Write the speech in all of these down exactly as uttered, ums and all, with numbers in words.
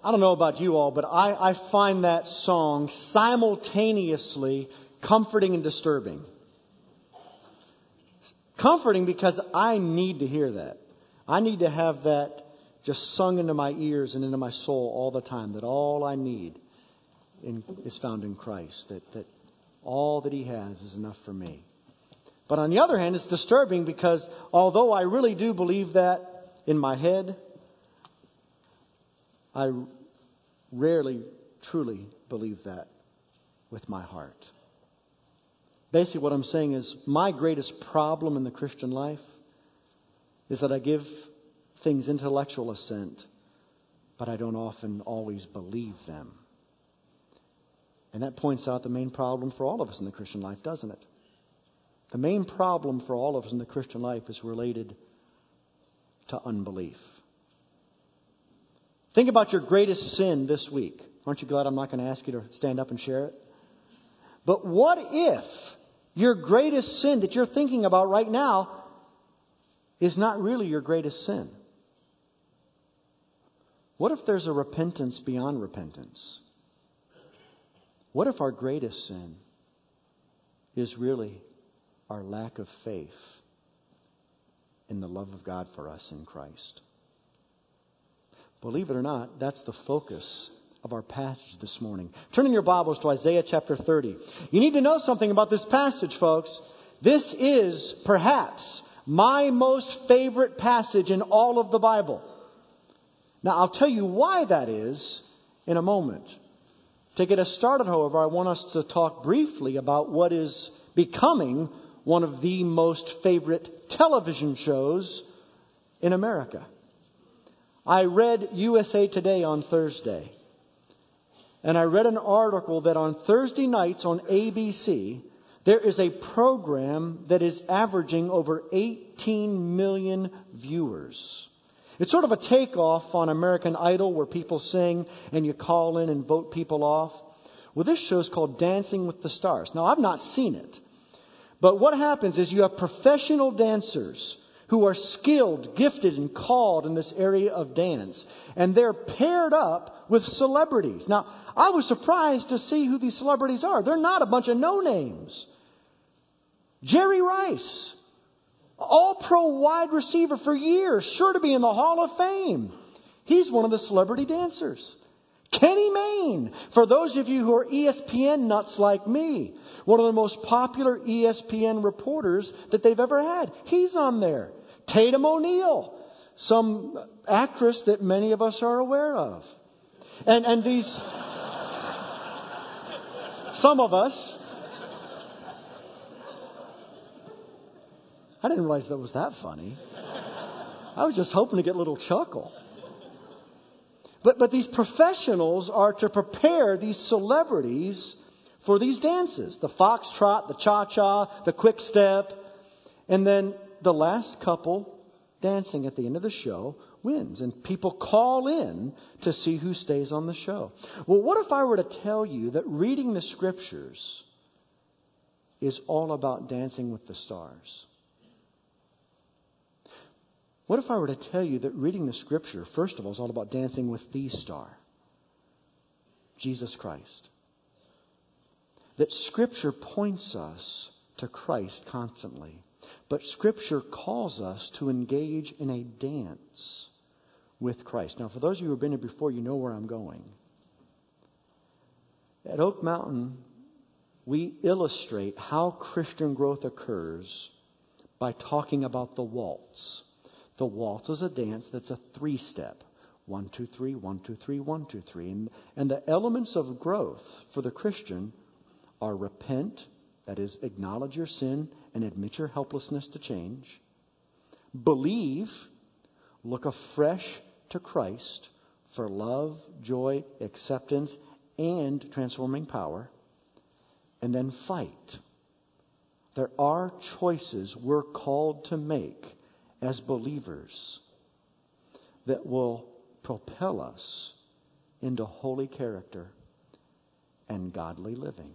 I don't know about you all, but I, I find that song simultaneously comforting and disturbing. Comforting because I need to hear that. I need to have that just sung into my ears and into my soul all the time, that all I need in, is found in Christ, that, that all that He has is enough for me. But on the other hand, it's disturbing because although I really do believe that in my head, I rarely truly believe that with my heart. Basically what I'm saying is my greatest problem in the Christian life is that I give things intellectual assent, but I don't often always believe them. And that points out the main problem for all of us in the Christian life, doesn't it? The main problem for all of us in the Christian life is related to unbelief. Think about your greatest sin this week. Aren't you glad I'm not going to ask you to stand up and share it? But what if your greatest sin that you're thinking about right now is not really your greatest sin? What if there's a repentance beyond repentance? What if our greatest sin is really our lack of faith in the love of God for us in Christ? Believe it or not, that's the focus of our passage this morning. Turn in your Bibles to Isaiah chapter thirty. You need to know something about this passage, folks. This is perhaps my most favorite passage in all of the Bible. Now, I'll tell you why that is in a moment. To get us started, however, I want us to talk briefly about what is becoming one of the most favorite television shows in America. I read U S A Today on Thursday. And I read an article that on Thursday nights on A B C, there is a program that is averaging over eighteen million viewers. It's sort of a takeoff on American Idol where people sing and you call in and vote people off. Well, this show is called Dancing with the Stars. Now, I've not seen it. But what happens is you have professional dancers who are skilled, gifted, and called in this area of dance. And they're paired up with celebrities. Now, I was surprised to see who these celebrities are. They're not a bunch of no-names. Jerry Rice, all-pro wide receiver for years, sure to be in the Hall of Fame. He's one of the celebrity dancers. Kenny Mayne, for those of you who are E S P N nuts like me, one of the most popular E S P N reporters that they've ever had. He's on there. Tatum O'Neal, some actress that many of us are aware of. And, and these, some of us, I didn't realize that was that funny. I was just hoping to get a little chuckle. But, but these professionals are to prepare these celebrities for these dances. The foxtrot, the cha-cha, the quick step. And then the last couple dancing at the end of the show wins. And people call in to see who stays on the show. Well, what if I were to tell you that reading the scriptures is all about dancing with the stars? What if I were to tell you that reading the scripture, first of all, is all about dancing with the star, Jesus Christ? That scripture points us to Christ constantly. But scripture calls us to engage in a dance with Christ. Now, for those of you who have been here before, you know where I'm going. At Oak Mountain, we illustrate how Christian growth occurs by talking about the waltz. The waltz is a dance that's a three-step. One, two, three, one, two, three, one, two, three. And, and the elements of growth for the Christian are repent, that is, acknowledge your sin and admit your helplessness to change. Believe, look afresh to Christ for love, joy, acceptance, and transforming power. And then fight. There are choices we're called to make as believers that will propel us into holy character and godly living.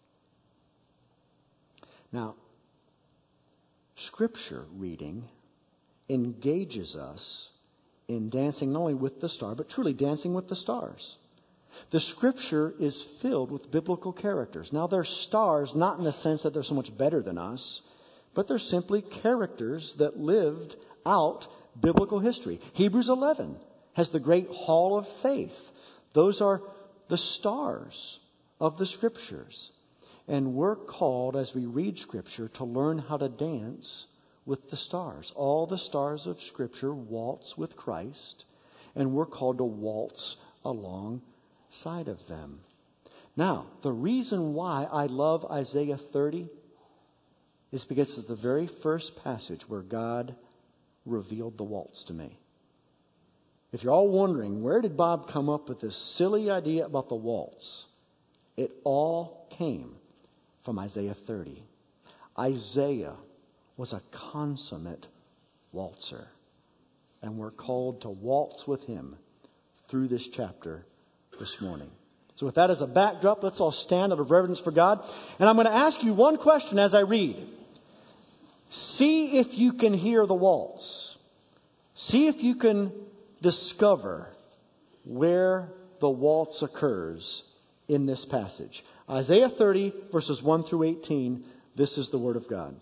Now, Scripture reading engages us in dancing not only with the star, but truly dancing with the stars. The Scripture is filled with biblical characters. Now, they're stars, not in the sense that they're so much better than us, but they're simply characters that lived out biblical history. Hebrews eleven has the great hall of faith. Those are the stars of the Scriptures. And we're called, as we read Scripture, to learn how to dance with the stars. All the stars of Scripture waltz with Christ, and we're called to waltz alongside of them. Now, the reason why I love Isaiah thirty is because it's the very first passage where God revealed the waltz to me. If you're all wondering, where did Bob come up with this silly idea about the waltz? It all came from Isaiah thirty. Isaiah was a consummate waltzer. And we're called to waltz with him through this chapter this morning. So with that as a backdrop, let's all stand out of reverence for God. And I'm going to ask you one question as I read. See if you can hear the waltz. See if you can discover where the waltz occurs in this passage. Isaiah thirty, verses one through eighteen. This is the word of God.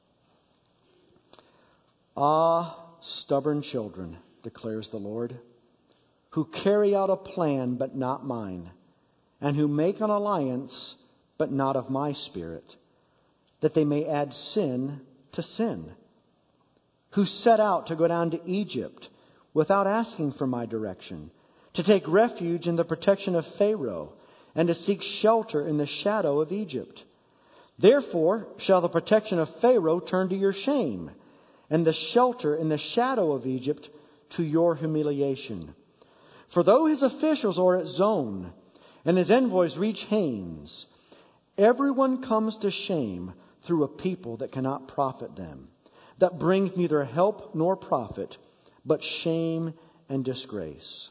Ah, stubborn children, declares the Lord, who carry out a plan but not mine, and who make an alliance but not of my spirit, that they may add sin to sin, who set out to go down to Egypt without asking for my direction, to take refuge in the protection of Pharaoh, and to seek shelter in the shadow of Egypt. Therefore shall the protection of Pharaoh turn to your shame, and the shelter in the shadow of Egypt to your humiliation. For though his officials are at Zone, and his envoys reach Hanes, everyone comes to shame through a people that cannot profit them, that brings neither help nor profit, but shame and disgrace.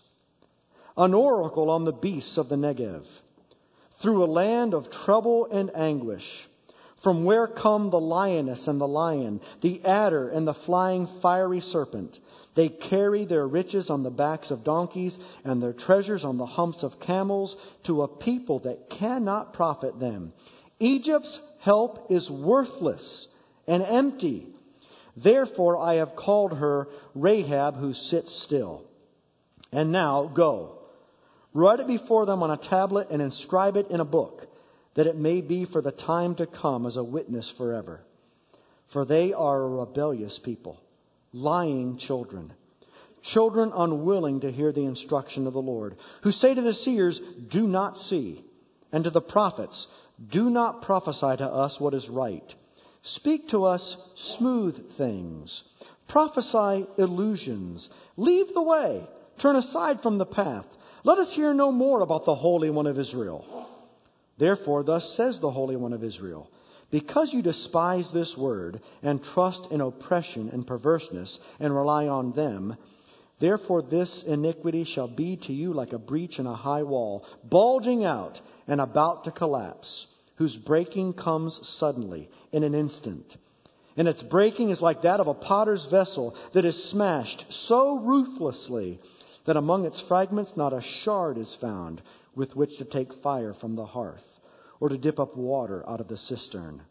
An oracle on the beasts of the Negev, through a land of trouble and anguish, from where come the lioness and the lion, the adder and the flying fiery serpent. They carry their riches on the backs of donkeys and their treasures on the humps of camels, to a people that cannot profit them. Egypt's help is worthless and empty. Therefore I have called her Rahab, who sits still. And now go, write it before them on a tablet and inscribe it in a book, that it may be for the time to come as a witness forever. For they are a rebellious people, lying children, children unwilling to hear the instruction of the Lord, who say to the seers, do not see, and to the prophets, do not prophesy to us what is right. Speak to us smooth things. Prophesy illusions. Leave the way. Turn aside from the path. Let us hear no more about the Holy One of Israel. Therefore, thus says the Holy One of Israel, because you despise this word and trust in oppression and perverseness and rely on them, therefore this iniquity shall be to you like a breach in a high wall, bulging out and about to collapse, whose breaking comes suddenly in an instant. And its breaking is like that of a potter's vessel that is smashed so ruthlessly that among its fragments not a shard is found with which to take fire from the hearth, or to dip up water out of the cistern.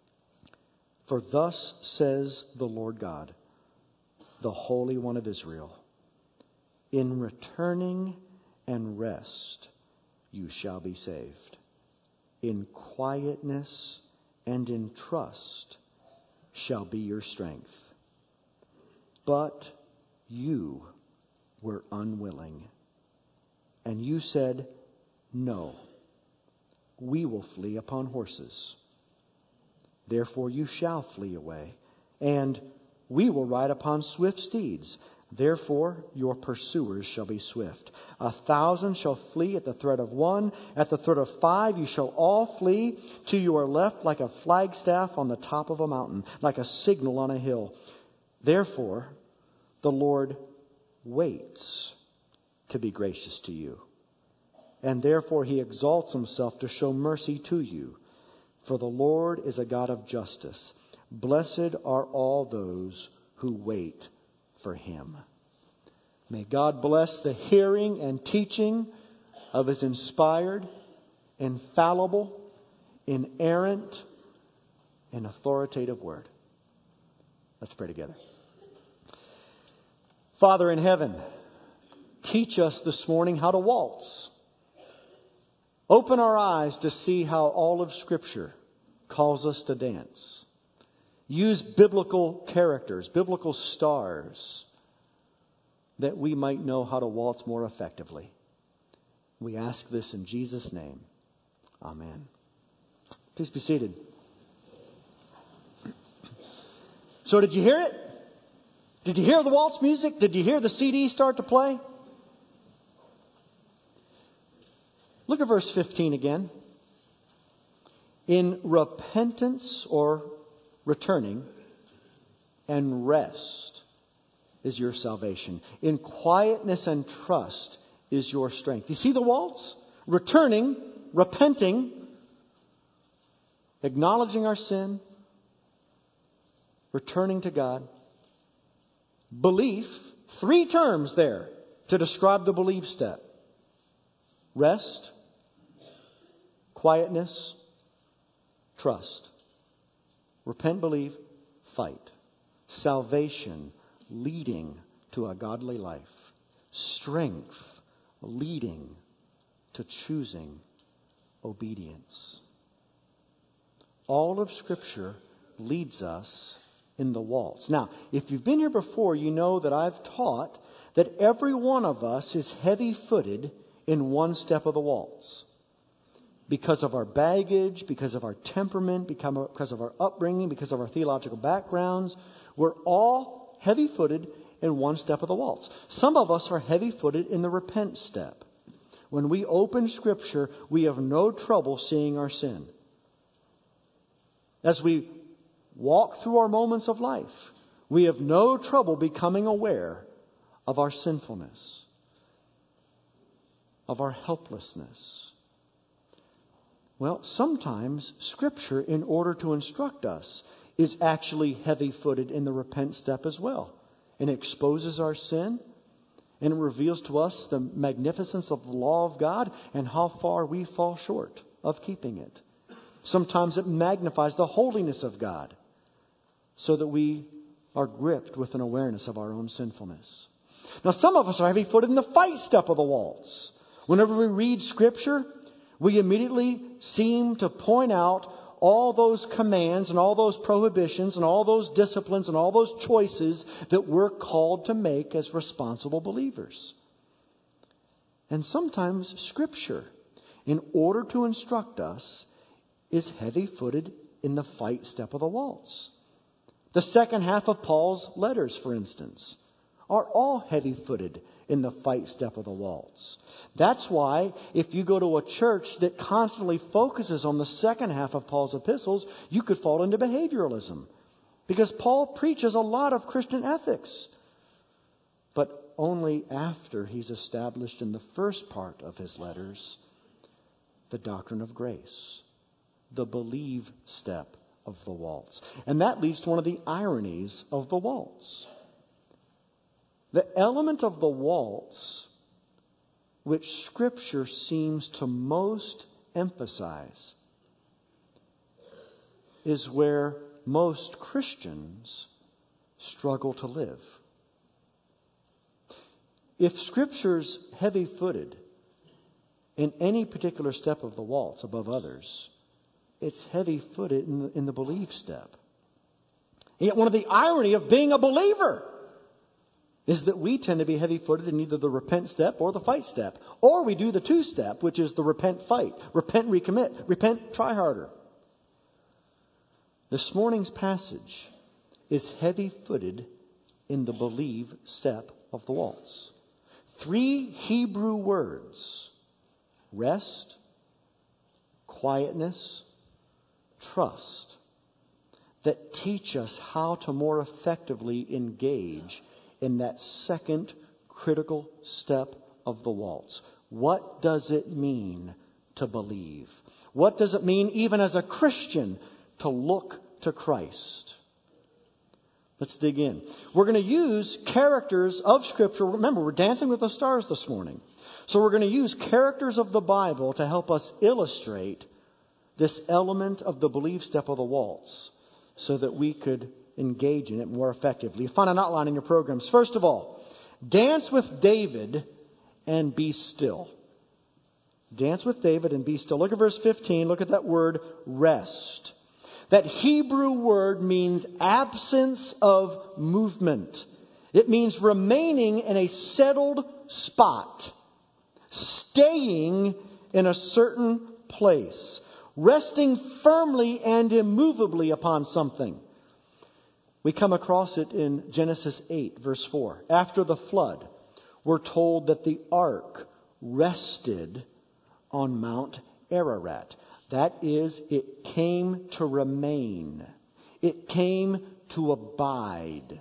For thus says the Lord God, the Holy One of Israel, in returning and rest you shall be saved. In quietness and in trust shall be your strength. But you were unwilling, and you said, no, we will flee upon horses. Therefore you shall flee away, and we will ride upon swift steeds. Therefore your pursuers shall be swift. A thousand shall flee at the threat of one. At the threat of five you shall all flee. To your left like a flagstaff on the top of a mountain, like a signal on a hill. Therefore the Lord waits to be gracious to you. And therefore he exalts himself to show mercy to you. For the Lord is a God of justice. Blessed are all those who wait for him. May God bless the hearing and teaching of His inspired, infallible, inerrant, and authoritative Word. Let's pray together. Father in heaven, teach us this morning how to waltz. Open our eyes to see how all of Scripture calls us to dance. Use biblical characters, biblical stars, that we might know how to waltz more effectively. We ask this in Jesus' name. Amen. Please be seated. So did you hear it? Did you hear the waltz music? Did you hear the C D start to play? Look at verse fifteen again. In repentance or returning and rest is your salvation. In quietness and trust is your strength. You see the waltz? Returning, repenting, acknowledging our sin, returning to God. Belief, three terms there to describe the believe step. Rest, quietness, trust. Repent, believe, fight. Salvation, leading to a godly life. Strength, leading to choosing obedience. All of Scripture leads us in the waltz. Now, if you've been here before, you know that I've taught that every one of us is heavy-footed in one step of the waltz. Because of our baggage, because of our temperament, because of our upbringing, because of our theological backgrounds, we're all heavy-footed in one step of the waltz. Some of us are heavy-footed in the repent step. When we open Scripture, we have no trouble seeing our sin. As we walk through our moments of life, we have no trouble becoming aware of our sinfulness, of our helplessness. Well, sometimes Scripture, in order to instruct us, is actually heavy-footed in the repent step as well. And it exposes our sin, and it reveals to us the magnificence of the law of God and how far we fall short of keeping it. Sometimes it magnifies the holiness of God, so that we are gripped with an awareness of our own sinfulness. Now, some of us are heavy-footed in the fight step of the waltz. Whenever we read Scripture, we immediately seem to point out all those commands and all those prohibitions and all those disciplines and all those choices that we're called to make as responsible believers. And sometimes Scripture, in order to instruct us, is heavy-footed in the fight step of the waltz. The second half of Paul's letters, for instance, are all heavy-footed in the fight step of the waltz. That's why if you go to a church that constantly focuses on the second half of Paul's epistles, you could fall into behavioralism. Because Paul preaches a lot of Christian ethics, but only after he's established in the first part of his letters the doctrine of grace, the believe step of the waltz. And that leads to one of the ironies of the waltz. The element of the waltz which Scripture seems to most emphasize is where most Christians struggle to live. If Scripture's heavy-footed in any particular step of the waltz above others, it's heavy-footed in the, in the believe step. And yet one of the irony of being a believer is that we tend to be heavy-footed in either the repent step or the fight step. Or we do the two-step, which is the repent fight. Repent, recommit. Repent, try harder. This morning's passage is heavy-footed in the believe step of the waltz. Three Hebrew words: rest, quietness, trust, that teach us how to more effectively engage in that second critical step of the waltz. What does it mean to believe? What does it mean, even as a Christian, to look to Christ? Let's dig in. We're going to use characters of Scripture. Remember, we're dancing with the stars this morning. So we're going to use characters of the Bible to help us illustrate this element of the belief step of the waltz so that we could engage in it more effectively. You find an outline in your programs. First of all, dance with David and be still. Dance with David and be still. Look at verse fifteen. Look at that word, rest. That Hebrew word means absence of movement. It means remaining in a settled spot. Staying in a certain place. Resting firmly and immovably upon something. We come across it in Genesis eight, verse four. After the flood, we're told that the ark rested on Mount Ararat. That is, it came to remain. It came to abide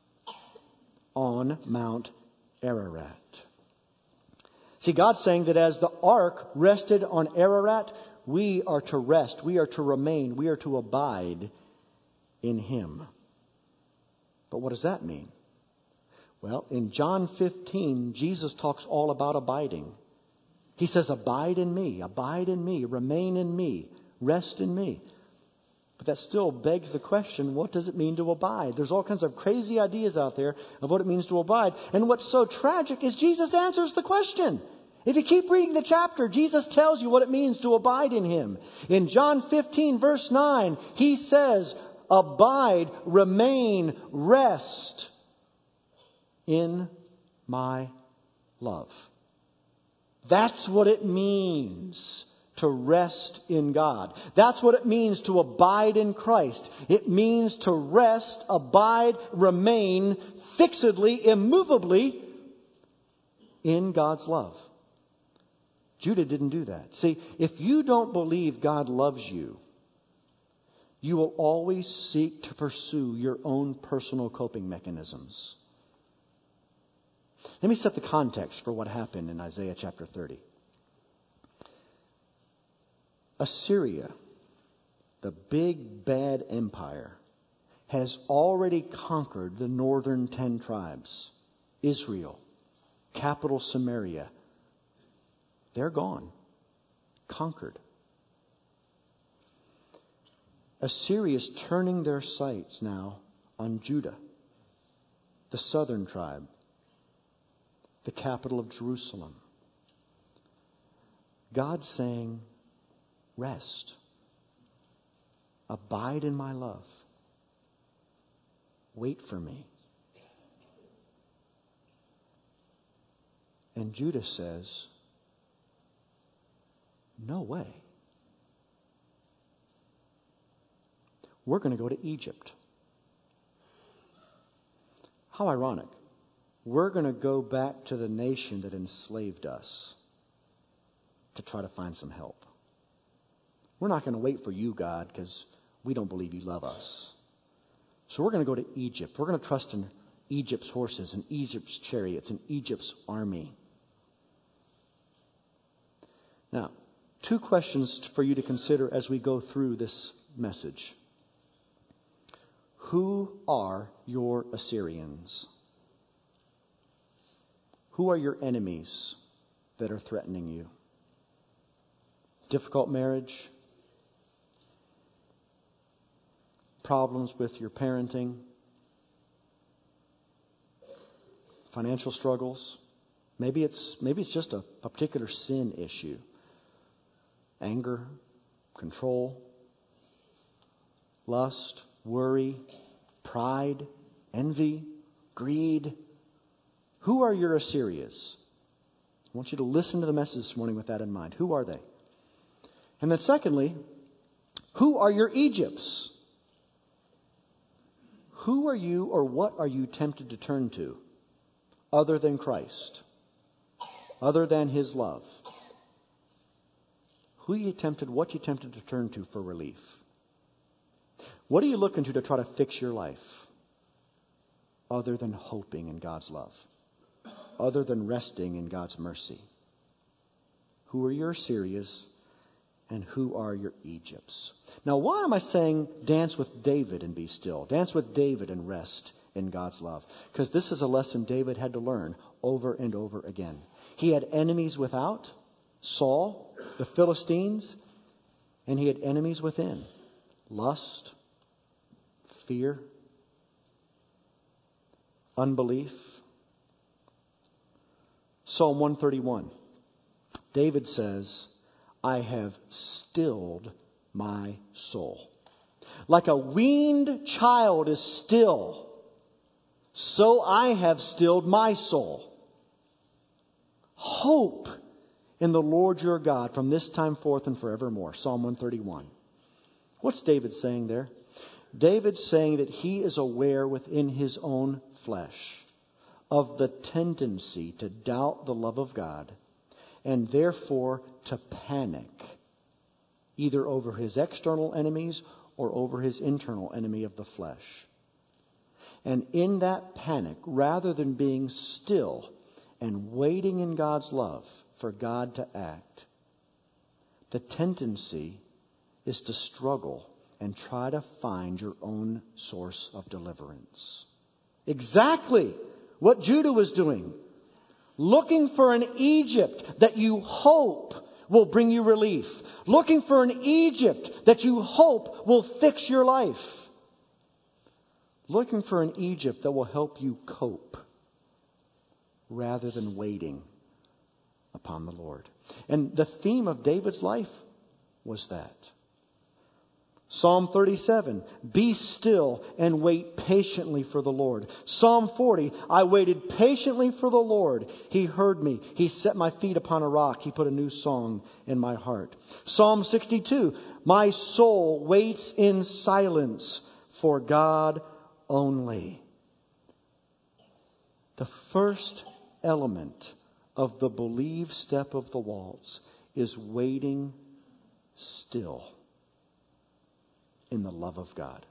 on Mount Ararat. See, God's saying that as the ark rested on Ararat, we are to rest, we are to remain, we are to abide in Him. But what does that mean? Well, in John fifteen, Jesus talks all about abiding. He says, abide in me, abide in me, remain in me, rest in me. But that still begs the question, what does it mean to abide? There's all kinds of crazy ideas out there of what it means to abide. And what's so tragic is Jesus answers the question. If you keep reading the chapter, Jesus tells you what it means to abide in Him. In John fifteen, verse nine, He says, abide, remain, rest in my love. That's what it means to rest in God. That's what it means to abide in Christ. It means to rest, abide, remain fixedly, immovably in God's love. Judah didn't do that. See, if you don't believe God loves you, you will always seek to pursue your own personal coping mechanisms. Let me set the context for what happened in Isaiah chapter thirty. Assyria, the big bad empire, has already conquered the northern ten tribes. Israel, capital Samaria. They're gone. Conquered. Assyria is turning their sights now on Judah, the southern tribe, the capital of Jerusalem. God's saying, rest. Abide in my love. Wait for me. And Judah says, no way. We're going to go to Egypt. How ironic. We're going to go back to the nation that enslaved us to try to find some help. We're not going to wait for you, God, because we don't believe you love us. So we're going to go to Egypt. We're going to trust in Egypt's horses and Egypt's chariots and Egypt's army. Now, two questions for you to consider as we go through this message. Who are your Assyrians? Who are your enemies that are threatening you? Difficult marriage? Problems with your parenting? Financial struggles? Maybe it's maybe it's just a, a particular sin issue. Anger, control, lust, worry, pride, envy, greed. Who are your Assyrians? I want you to listen to the message this morning with that in mind. Who are they? And then secondly, who are your Egypts? Who are you or what are you tempted to turn to other than Christ? Other than His love? Who are you tempted, what are you tempted to turn to for relief? What are you looking to to try to fix your life? Other than hoping in God's love. Other than resting in God's mercy. Who are your Assyrians and who are your Egypts? Now, why am I saying dance with David and be still? Dance with David and rest in God's love. Because this is a lesson David had to learn over and over again. He had enemies without, Saul, the Philistines, and he had enemies within, lust, fear, unbelief. Psalm one thirty-one. David says, I have stilled my soul. Like a weaned child is still, so I have stilled my soul. Hope in the Lord your God from this time forth and forevermore. Psalm one thirty-one. What's David saying there? David's saying that he is aware within his own flesh of the tendency to doubt the love of God and therefore to panic either over his external enemies or over his internal enemy of the flesh. And in that panic, rather than being still and waiting in God's love for God to act, the tendency is to struggle and try to find your own source of deliverance. Exactly what Judah was doing. Looking for an Egypt that you hope will bring you relief. Looking for an Egypt that you hope will fix your life. Looking for an Egypt that will help you cope rather than waiting upon the Lord. And the theme of David's life was that. Psalm thirty-seven, be still and wait patiently for the Lord. Psalm forty, I waited patiently for the Lord. He heard me. He set my feet upon a rock. He put a new song in my heart. Psalm sixty-two, my soul waits in silence for God only. The first element of the believe step of the waltz is waiting still in the love of God.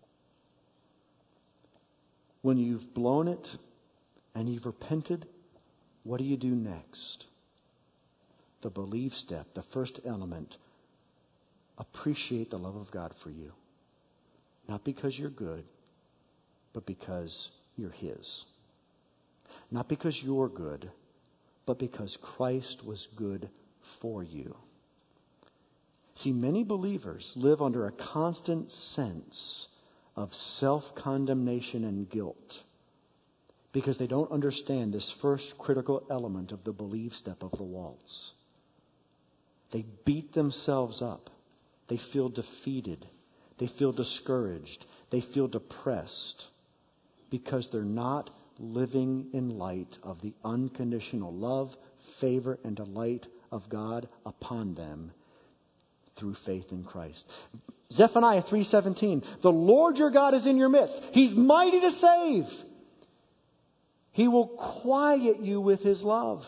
When you've blown it and you've repented, what do you do next? The believe step, the first element, appreciate the love of God for you. Not because you're good, but because you're His. Not because you're good, but because Christ was good for you. See, many believers live under a constant sense of self-condemnation and guilt because they don't understand this first critical element of the believe step of the waltz. They beat themselves up. They feel defeated. They feel discouraged. They feel depressed because they're not living in light of the unconditional love, favor, and delight of God upon them through faith in Christ. Zephaniah three seventeen, the Lord your God is in your midst. He's mighty to save. He will quiet you with His love.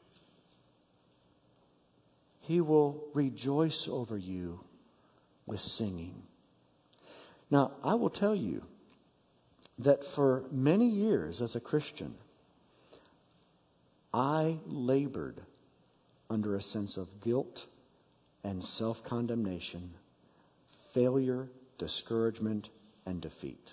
He will rejoice over you with singing. Now, I will tell you that for many years as a Christian, I labored under a sense of guilt and self-condemnation, failure, discouragement, and defeat.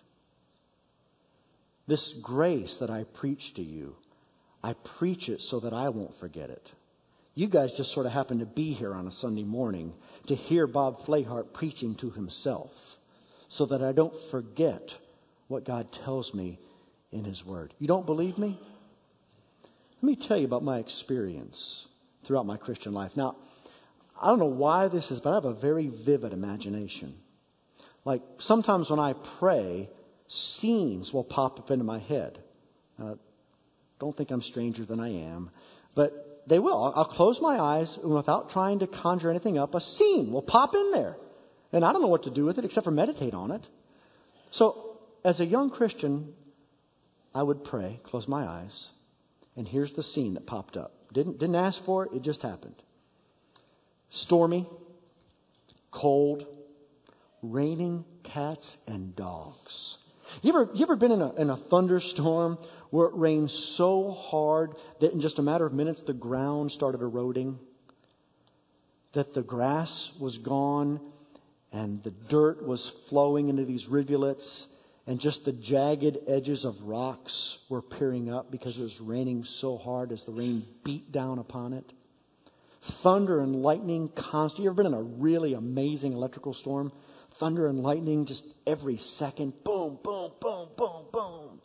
This grace that I preach to you, I preach it so that I won't forget it. You guys just sort of happen to be here on a Sunday morning to hear Bob Flahart preaching to himself so that I don't forget what God tells me in His Word. You don't believe me? Let me tell you about my experience throughout my Christian life. Now, I don't know why this is, but I have a very vivid imagination. Like sometimes when I pray, scenes will pop up into my head. Uh, don't think I'm stranger than I am, but they will. I'll, I'll close my eyes and without trying to conjure anything up, a scene will pop in there. And I don't know what to do with it except for meditate on it. So as a young Christian, I would pray, close my eyes, and here's the scene that popped up. Didn't, didn't ask for it, it just happened. Stormy, cold, raining cats and dogs. You ever, you ever been in a, in a thunderstorm where it rained so hard that in just a matter of minutes the ground started eroding? that the grass was gone and the dirt was flowing into these rivulets, and just the jagged edges of rocks were peering up because it was raining so hard as the rain beat down upon it. Thunder and lightning constantly. You ever been in a really amazing electrical storm? Thunder and lightning just every second. Boom, boom, boom, boom, boom.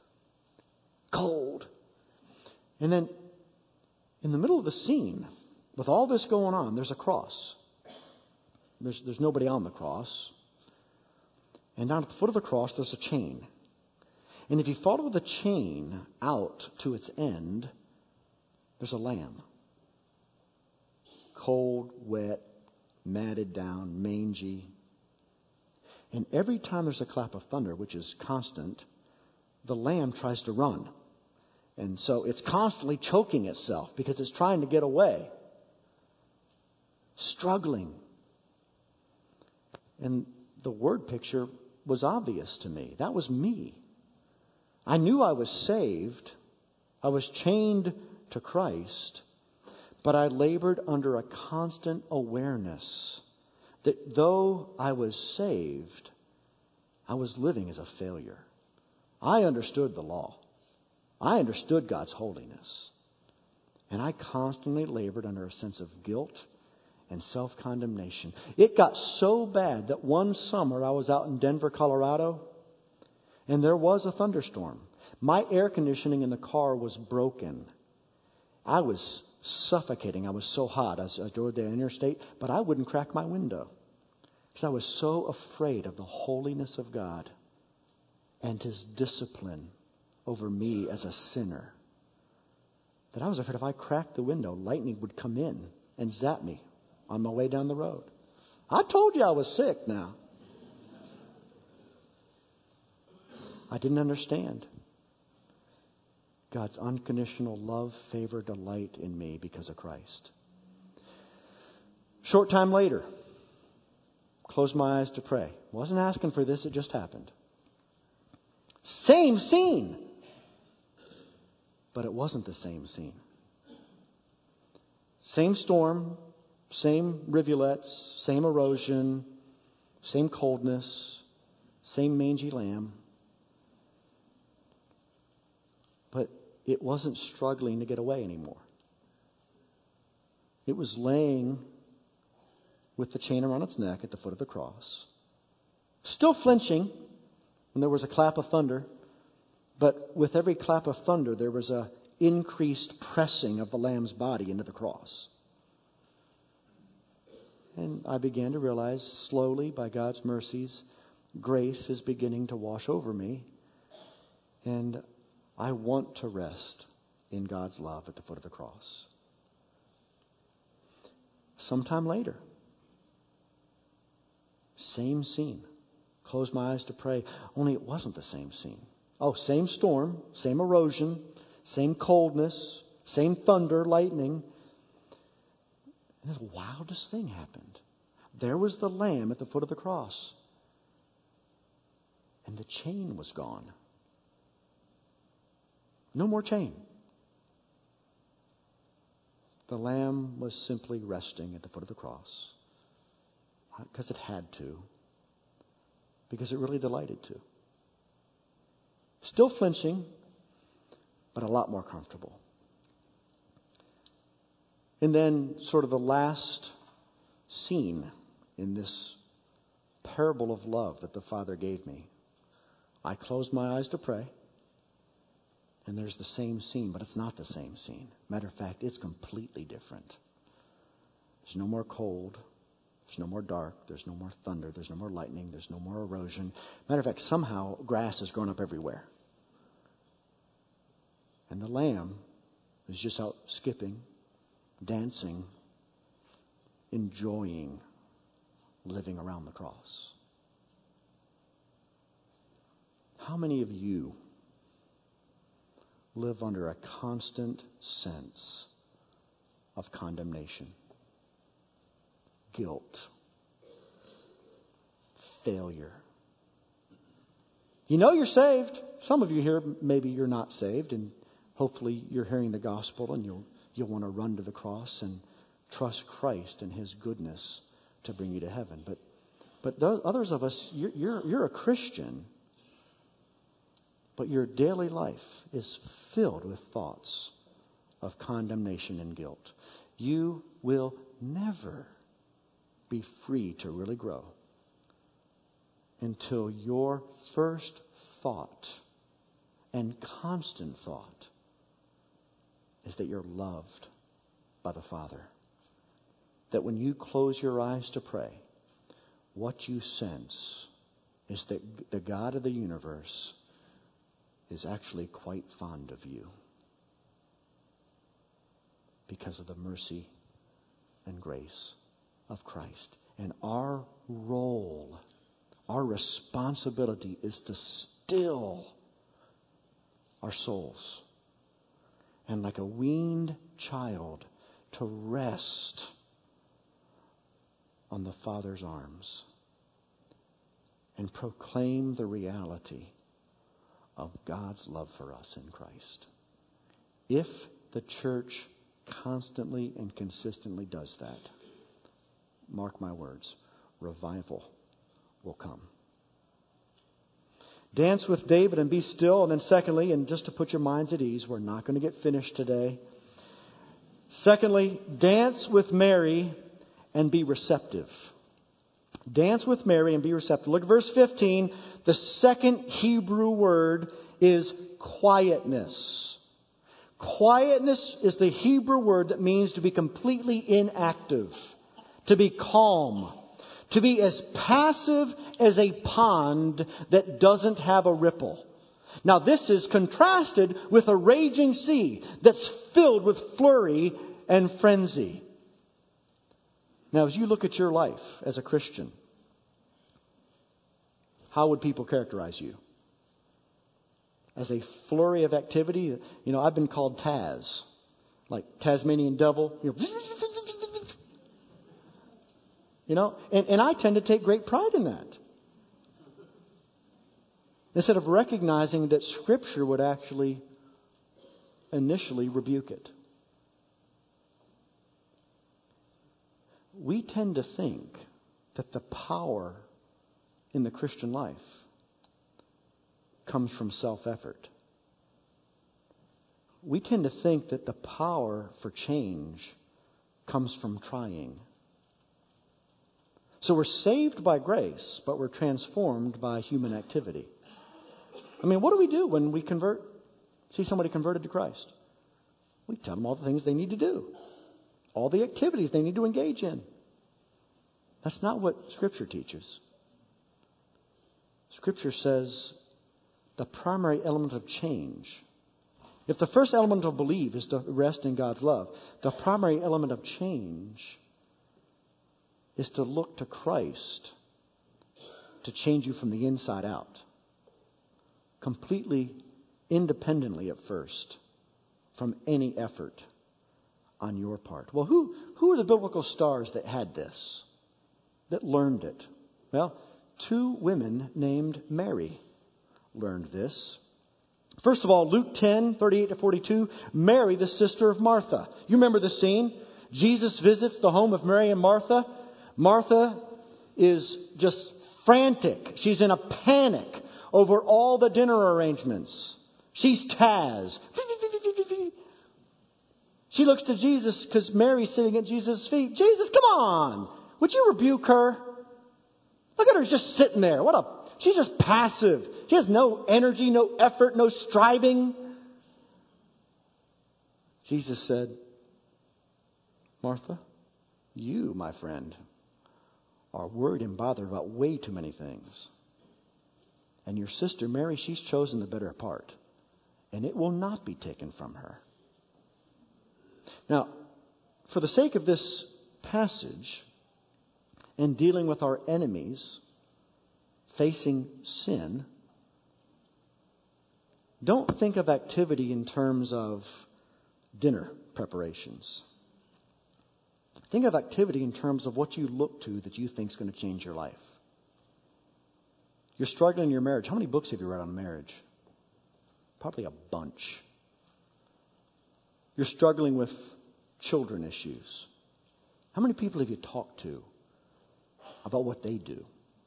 Cold. And then in the middle of the scene, with all this going on, there's a cross. There's, there's nobody on the cross. And down at the foot of the cross, there's a chain. And if you follow the chain out to its end, there's a lamb. Cold, wet, matted down, mangy. And every time there's a clap of thunder, which is constant, the lamb tries to run. And so it's constantly choking itself because it's trying to get away. Struggling. And the word picture was obvious to me. That was me. I knew I was saved. I was chained to Christ. But I labored under a constant awareness that though I was saved, I was living as a failure. I understood the law. I understood God's holiness. And I constantly labored under a sense of guilt and self-condemnation. It got so bad that one summer I was out in Denver, Colorado, and there was a thunderstorm. My air conditioning in the car was broken. I was suffocating. I was so hot as I drove the interstate, but I wouldn't crack my window because I was so afraid of the holiness of God and His discipline over me as a sinner that I was afraid if I cracked the window, lightning would come in and zap me on my way down the road. I told you I was sick now. I didn't understand God's unconditional love, favor, delight in me because of Christ. Short time later, closed my eyes to pray. Wasn't asking for this, it just happened. Same scene. But it wasn't the same scene. Same storm, same rivulets, same erosion, same coldness, same mangy lamb. But it wasn't struggling to get away anymore. It was laying with the chain around its neck at the foot of the cross. Still flinching when there was a clap of thunder. But with every clap of thunder, there was a increased pressing of the lamb's body into the cross. And I began to realize slowly, by God's mercies, grace is beginning to wash over me. And I want to rest in God's love at the foot of the cross. Sometime later, same scene. Closed my eyes to pray, only it wasn't the same scene. Oh, same storm, same erosion, same coldness, same thunder, lightning. And the wildest thing happened. There was the lamb at the foot of the cross. And the chain was gone. No more chain. The lamb was simply resting at the foot of the cross. Not because it had to. Because it really delighted to. Still flinching, but a lot more comfortable. And then sort of the last scene in this parable of love that the Father gave me. I closed my eyes to pray. And there's the same scene, but it's not the same scene. Matter of fact, it's completely different. There's no more cold. There's no more dark. There's no more thunder. There's no more lightning. There's no more erosion. Matter of fact, somehow grass has grown up everywhere. And the lamb is just out skipping, dancing, enjoying living around the cross. How many of you live under a constant sense of condemnation, guilt, failure? You know you're saved. Some of you here, maybe you're not saved, and hopefully you're hearing the gospel and you'll you'll want to run to the cross and trust Christ and His goodness to bring you to heaven. But but those, others of us, you're, you're, you're a Christian, but your daily life is filled with thoughts of condemnation and guilt. You will never be free to really grow until your first thought and constant thought is that you're loved by the Father. That when you close your eyes to pray, what you sense is that the God of the universe is actually quite fond of you because of the mercy and grace of Christ. And our role, our responsibility is to still our souls. And like a weaned child, to rest on the Father's arms and proclaim the reality of God's love for us in Christ. If the church constantly and consistently does that, mark my words, revival will come. Dance with David and be still. And then secondly, and just to put your minds at ease, we're not going to get finished today. Secondly, dance with Mary and be receptive. Dance with Mary and be receptive. Look at verse fifteen. The second Hebrew word is quietness. Quietness is the Hebrew word that means to be completely inactive, to be calm, to be as passive as a pond that doesn't have a ripple. Now this is contrasted with a raging sea that's filled with flurry and frenzy. Now as you look at your life as a Christian, how would people characterize you? As a flurry of activity? You know, I've been called Taz, like Tasmanian devil. You know, you know and, and I tend to take great pride in that. Instead of recognizing that Scripture would actually initially rebuke it. We tend to think that the power in the Christian life comes from self-effort. We tend to think that the power for change comes from trying. So we're saved by grace, but we're transformed by human activity. I mean, what do we do when we convert, see somebody converted to Christ? We tell them all the things they need to do, all the activities they need to engage in. That's not what Scripture teaches. Scripture says the primary element of change. If the first element of belief is to rest in God's love, the primary element of change is to look to Christ to change you from the inside out. Completely independently at first from any effort on your part. Well, who, who are the biblical stars that had this, that learned it? Well, two women named Mary learned this. First of all, Luke ten, thirty-eight to forty-two, Mary, the sister of Martha. You remember the scene? Jesus visits the home of Mary and Martha. Martha is just frantic. She's in a panic over all the dinner arrangements. She's Taz. She looks to Jesus because Mary's sitting at Jesus' feet. Jesus, come on. Would you rebuke her? Look at her just sitting there. What a, she's just passive. She has no energy, no effort, no striving. Jesus said, Martha, you, my friend, are worried and bothered about way too many things. And your sister Mary, she's chosen the better part. And it will not be taken from her. Now, for the sake of this passage and dealing with our enemies facing sin, don't think of activity in terms of dinner preparations. Think of activity in terms of what you look to that you think is going to change your life. You're struggling in your marriage. How many books have you read on marriage? Probably a bunch. You're struggling with children issues. How many people have you talked to about what they do?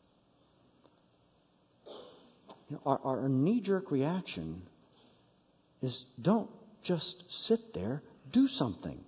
You know, our, our knee-jerk reaction is don't just sit there, do something.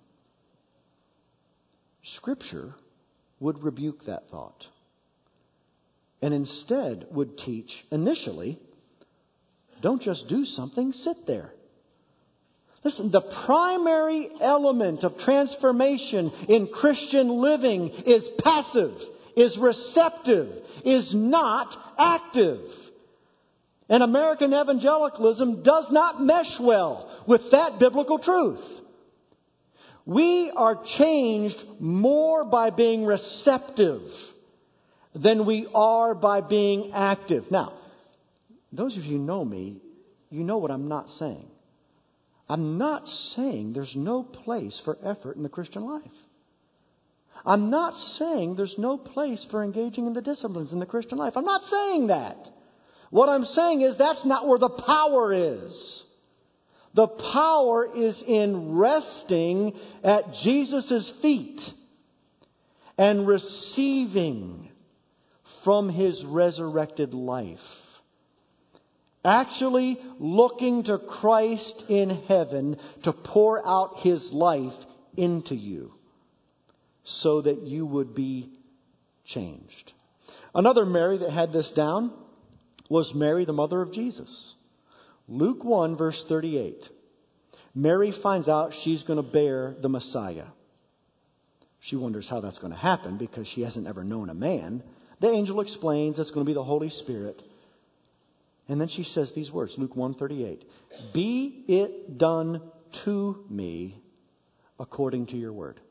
Scripture would rebuke that thought and instead would teach initially, don't just do something, sit there. Listen, the primary element of transformation in Christian living is passive, is receptive, is not active. And American evangelicalism does not mesh well with that biblical truth. We are changed more by being receptive than we are by being active. Now, those of you who know me, you know what I'm not saying. I'm not saying there's no place for effort in the Christian life. I'm not saying there's no place for engaging in the disciplines in the Christian life. I'm not saying that. What I'm saying is that's not where the power is. The power is in resting at Jesus' feet and receiving from His resurrected life. Actually looking to Christ in heaven to pour out His life into you so that you would be changed. Another Mary that had this down was Mary, the mother of Jesus. Luke one, verse thirty-eight. Mary finds out she's going to bear the Messiah. She wonders how that's going to happen because she hasn't ever known a man. The angel explains it's going to be the Holy Spirit. And then she says these words, Luke one thirty-eight. Be it done to me according to your word.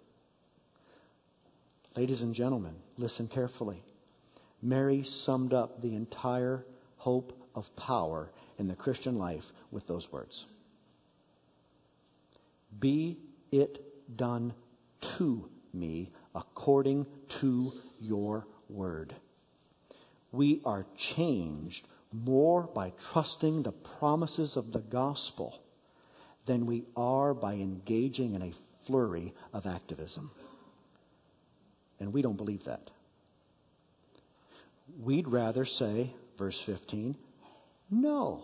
Ladies and gentlemen, listen carefully. Mary summed up the entire hope of power in the Christian life with those words. Be it done to me according to your word. We are changed more by trusting the promises of the gospel than we are by engaging in a flurry of activism. And we don't believe that. We'd rather say, verse fifteen, no.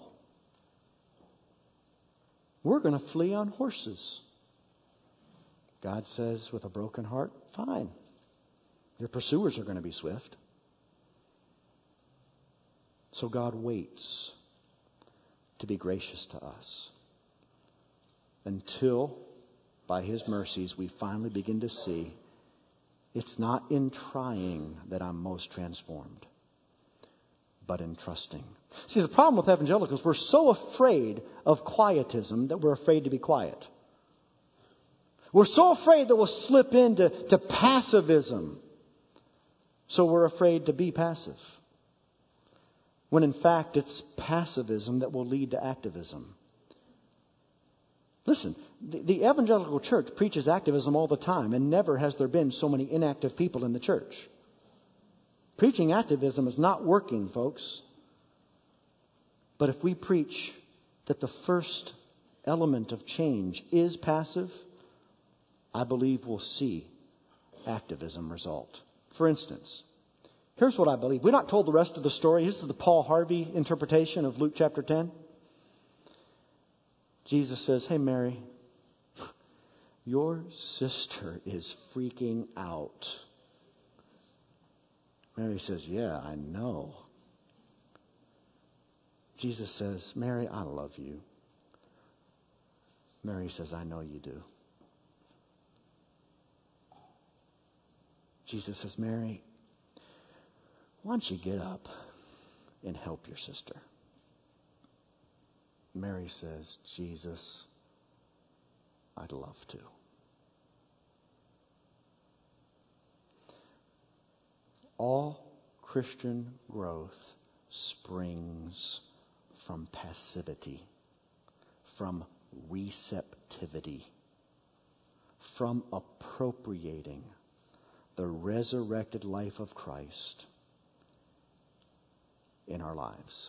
We're going to flee on horses. God says with a broken heart, fine. Your pursuers are going to be swift. So God waits to be gracious to us until, by His mercies, we finally begin to see it's not in trying that I'm most transformed, but in trusting. See, the problem with evangelicals, we're so afraid of quietism that we're afraid to be quiet. We're so afraid that we'll slip into to passivism, so we're afraid to be passive. When in fact it's passivism that will lead to activism. Listen, the, the evangelical church preaches activism all the time, and never has there been so many inactive people in the church. Preaching activism is not working, folks. But if we preach that the first element of change is passive, I believe we'll see activism result. For instance, here's what I believe. We're not told the rest of the story. This is the Paul Harvey interpretation of Luke chapter ten. Jesus says, hey, Mary, your sister is freaking out. Mary says, yeah, I know. Jesus says, Mary, I love you. Mary says, I know you do. Jesus says, Mary, why don't you get up and help your sister? Mary says, Jesus, I'd love to. All Christian growth springs from passivity, from receptivity, from appropriating the resurrected life of Christ in our lives.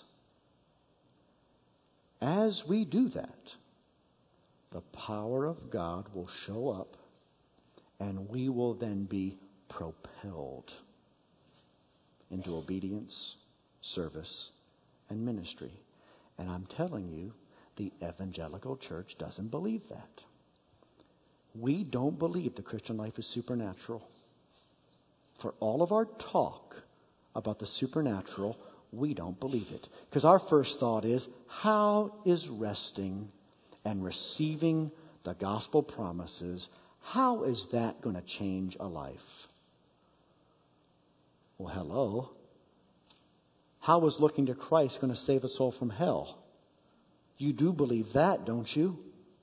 As we do that, the power of God will show up And we will then be propelled into obedience, service, and ministry. And I'm telling you, the evangelical church doesn't believe that. We don't believe the Christian life is supernatural. For all of our talk about the supernatural, we don't believe it. Because our first thought is, how is resting and receiving the gospel promises, how is that going to change a life? Well, hello. How is looking to Christ going to save a soul from hell? You do believe that, don't you?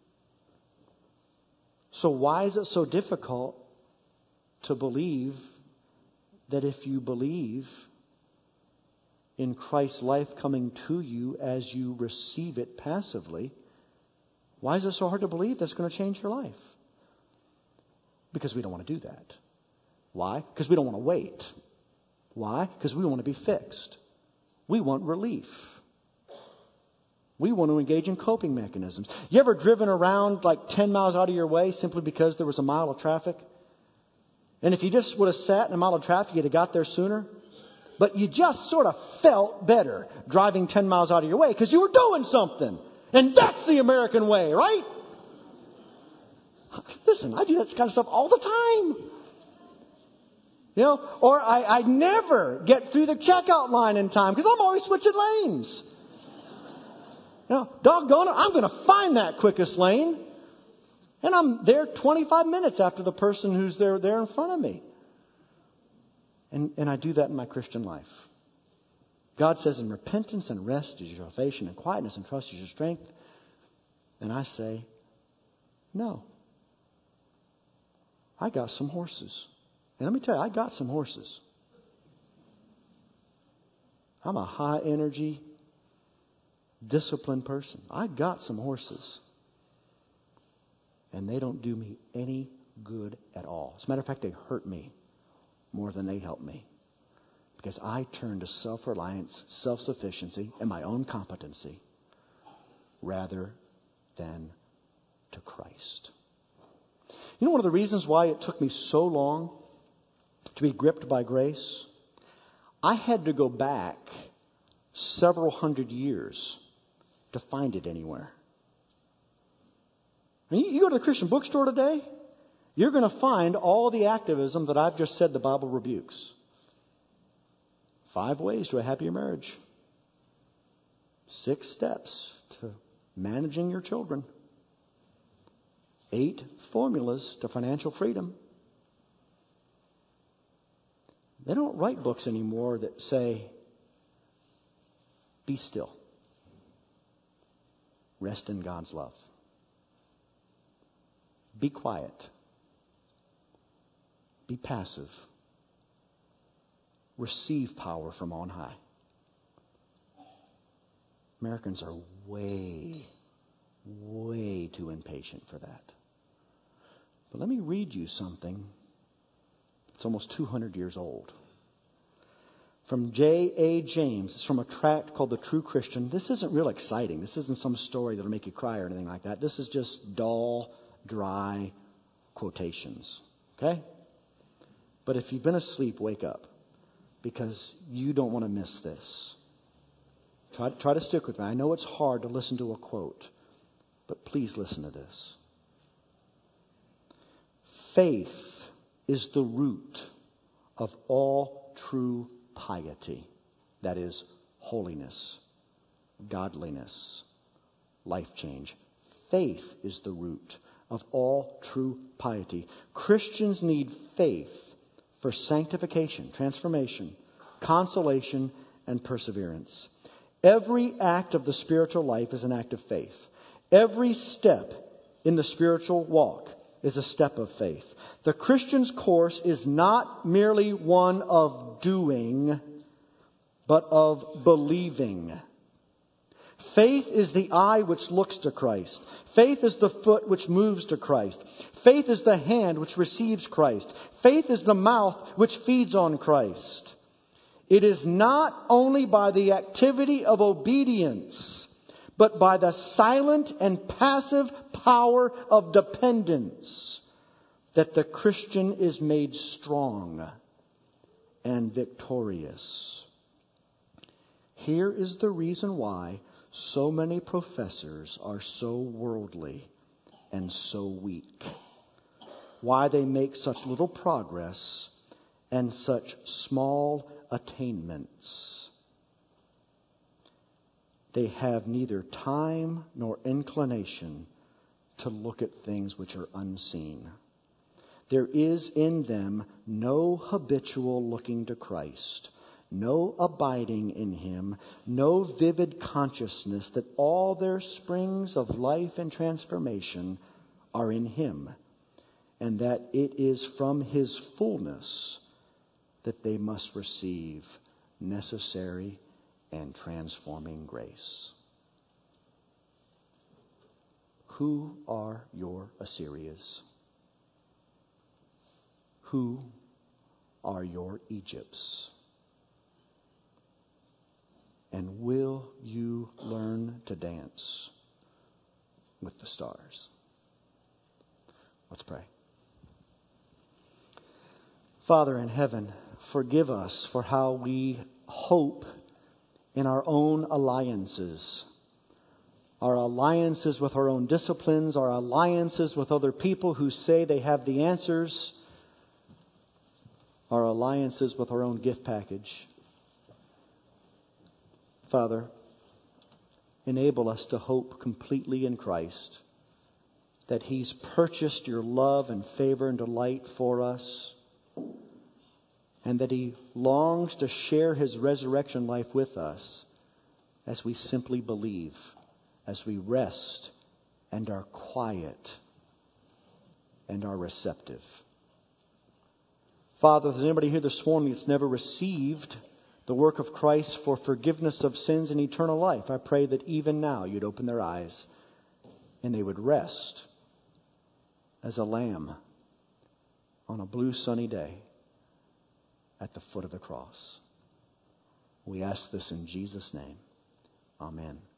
So why is it so difficult to believe that if you believe in Christ's life coming to you as you receive it passively, why is it so hard to believe that's going to change your life? Because we don't want to do that. Why? Because we don't want to wait. Why? Because we want to be fixed. We want relief. We want to engage in coping mechanisms. You ever driven around like ten miles out of your way simply because there was a mile of traffic? And if you just would have sat in a mile of traffic, you'd have got there sooner. But you just sort of felt better driving ten miles out of your way because you were doing something. And that's the American way, right? Listen, I do that kind of stuff all the time. You know, or I, I never get through the checkout line in time because I'm always switching lanes. You know, doggone it, I'm going to find that quickest lane. And I'm there twenty-five minutes after the person who's there, there in front of me. And, and I do that in my Christian life. God says, in repentance and rest is your salvation, and quietness and trust is your strength. And I say, no. I got some horses. And let me tell you, I got some horses. I'm a high energy, disciplined person. I got some horses. And they don't do me any good at all. As a matter of fact, they hurt me more than they help me. Because I turn to self-reliance, self-sufficiency, and my own competency rather than to Christ. You know one of the reasons why it took me so long to be gripped by grace? I had to go back several hundred years to find it anywhere. I mean, you go to the Christian bookstore today, you're going to find all the activism that I've just said the Bible rebukes. Five ways to a happier marriage. Six steps to managing your children. Eight formulas to financial freedom. They don't write books anymore that say, be still. Rest in God's love. Be quiet. Be passive. Receive power from on high. Americans are way, way too impatient for that. But let me read you something. It's almost two hundred years old. From J A James. It's from a tract called The True Christian. This isn't real exciting. This isn't some story that'll make you cry or anything like that. This is just dull, dry quotations. Okay? But if you've been asleep, wake up. Because you don't want to miss this. Try, try to stick with me. I know it's hard to listen to a quote. But please listen to this. Faith is the root of all true piety. That is, holiness, godliness, life change. Faith is the root of all true piety. Christians need faith for sanctification, transformation, consolation, and perseverance. Every act of the spiritual life is an act of faith. Every step in the spiritual walk is a step of faith. The Christian's course is not merely one of doing, but of believing. Faith is the eye which looks to Christ. Faith is the foot which moves to Christ. Faith is the hand which receives Christ. Faith is the mouth which feeds on Christ. It is not only by the activity of obedience, but by the silent and passive power of dependence that the Christian is made strong and victorious. Here is the reason why so many professors are so worldly and so weak. Why they make such little progress and such small attainments. They have neither time nor inclination to look at things which are unseen. There is in them no habitual looking to Christ, no abiding in Him, no vivid consciousness that all their springs of life and transformation are in Him, and that it is from His fullness that they must receive necessary and transforming grace. Who are your Assyrias? Who are your Egypts? And will you learn to dance with the stars? Let's pray. Father in heaven, forgive us for how we hope in our own alliances. Our alliances with our own disciplines, our alliances with other people who say they have the answers, our alliances with our own gift package. Father, enable us to hope completely in Christ, that He's purchased your love and favor and delight for us, and that He longs to share His resurrection life with us as we simply believe, as we rest and are quiet and are receptive. Father, if there's anybody here this morning that's never received the work of Christ for forgiveness of sins and eternal life, I pray that even now you'd open their eyes and they would rest as a lamb on a blue sunny day at the foot of the cross. We ask this in Jesus' name. Amen.